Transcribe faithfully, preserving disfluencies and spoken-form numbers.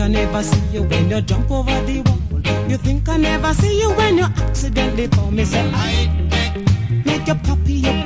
never see you when you jump over the wall. You think I never see you when you accidentally fall. Me say I make you puppy, you